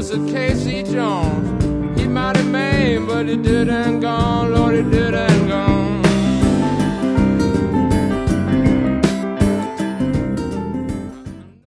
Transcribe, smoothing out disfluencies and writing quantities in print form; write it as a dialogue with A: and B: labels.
A: was a Casey Jones. He mighty mean, but he didn't gone.